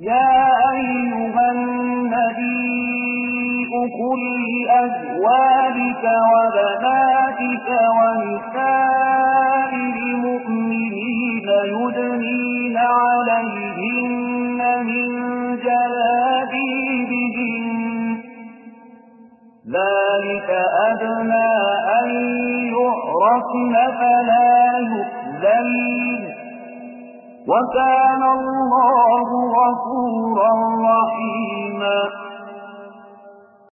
يا أيها النبي قل لأزواجك وبناتك ونساء المؤمنين يدنين عليهن من جلابيبهن ذلك أدنى أن يعرفن فلا يؤذين وكان الله غفورا رحيما